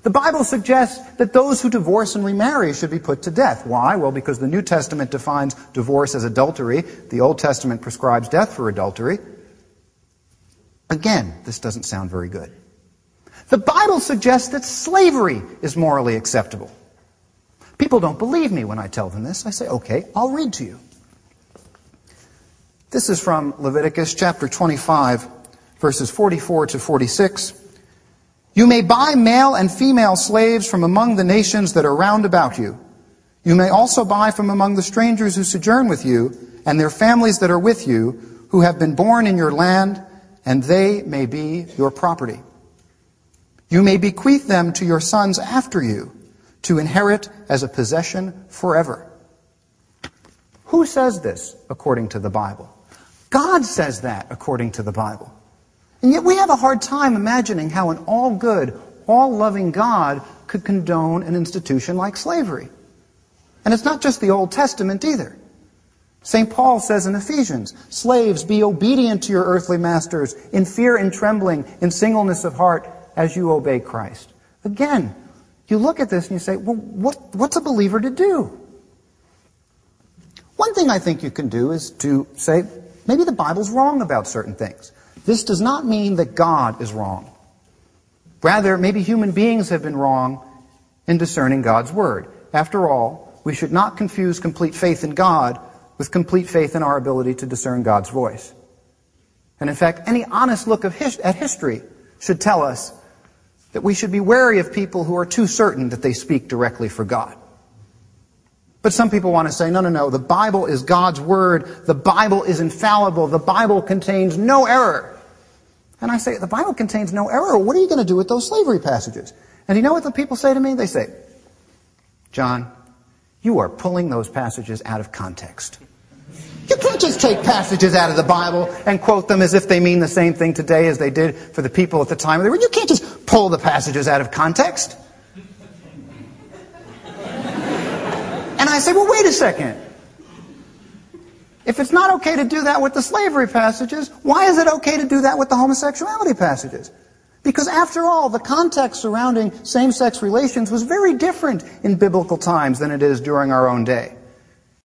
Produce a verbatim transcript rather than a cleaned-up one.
The Bible suggests that those who divorce and remarry should be put to death. Why? Well, because the New Testament defines divorce as adultery. The Old Testament prescribes death for adultery. Again, this doesn't sound very good. The Bible suggests that slavery is morally acceptable. People don't believe me when I tell them this. I say, okay, I'll read to you. This is from Leviticus chapter twenty-five, verses forty-four to forty-six. You may buy male and female slaves from among the nations that are round about you. You may also buy from among the strangers who sojourn with you, and their families that are with you, who have been born in your land, and they may be your property. You may bequeath them to your sons after you, to inherit as a possession forever. Who says this according to the Bible? God says that according to the Bible. And yet we have a hard time imagining how an all-good, all-loving God could condone an institution like slavery. And it's not just the Old Testament either. Saint Paul says in Ephesians, slaves, be obedient to your earthly masters in fear and trembling, in singleness of heart, as you obey Christ. Again, you look at this and you say, well, what, what's a believer to do? One thing I think you can do is to say, maybe the Bible's wrong about certain things. This does not mean that God is wrong. Rather, maybe human beings have been wrong in discerning God's Word. After all, we should not confuse complete faith in God with complete faith in our ability to discern God's voice. And in fact, any honest look of his- at history should tell us that we should be wary of people who are too certain that they speak directly for God. But some people want to say, no, no, no, the Bible is God's Word. The Bible is infallible. The Bible contains no error. And I say, the Bible contains no error. What are you going to do with those slavery passages? And you know what the people say to me? They say, John, you are pulling those passages out of context. You can't just take passages out of the Bible and quote them as if they mean the same thing today as they did for the people at the time of the word. You can't just pull the passages out of context. And I say, well, wait a second. If it's not okay to do that with the slavery passages, why is it okay to do that with the homosexuality passages? Because after all, the context surrounding same-sex relations was very different in biblical times than it is during our own day.